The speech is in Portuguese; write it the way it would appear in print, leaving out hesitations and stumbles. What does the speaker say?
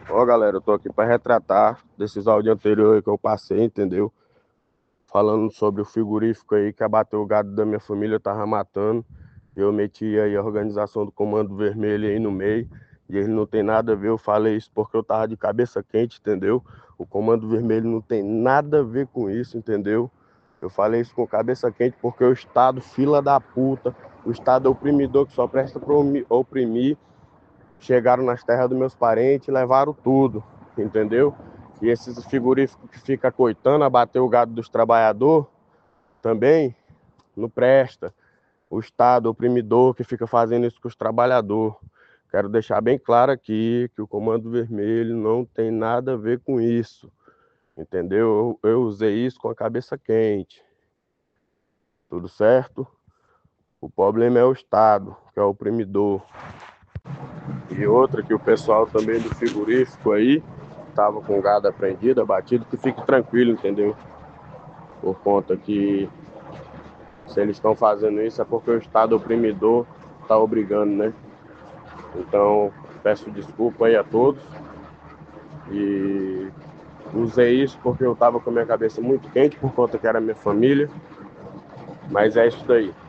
Ó, galera, eu tô aqui para retratar desses áudios anteriores que eu passei, entendeu? Falando sobre o frigorífico aí que abateu o gado da minha família, tava matando. Eu meti aí a organização do Comando Vermelho aí no meio. E ele não tem nada a ver, eu falei isso porque eu tava de cabeça quente, entendeu? O Comando Vermelho não tem nada a ver com isso, entendeu? Eu falei isso com cabeça quente porque o Estado, fila da puta, o Estado oprimidor que só presta para oprimir, chegaram nas terras dos meus parentes e levaram tudo, entendeu? E esses frigoríficos que fica coitando, abater o gado dos trabalhadores, também não presta. O Estado oprimidor que fica fazendo isso com os trabalhadores. Quero deixar bem claro aqui que o Comando Vermelho não tem nada a ver com isso, entendeu? Eu usei isso com a cabeça quente, tudo certo? O problema é o Estado, que é o oprimidor. E outra que o pessoal também do frigorífico aí tava com o gado apreendido, abatido, que fique tranquilo, entendeu? Por conta que se eles estão fazendo isso é porque o Estado oprimidor está obrigando, né? Então, peço desculpa aí a todos e usei isso porque eu tava com a minha cabeça muito quente por conta que era minha família, mas é isso daí.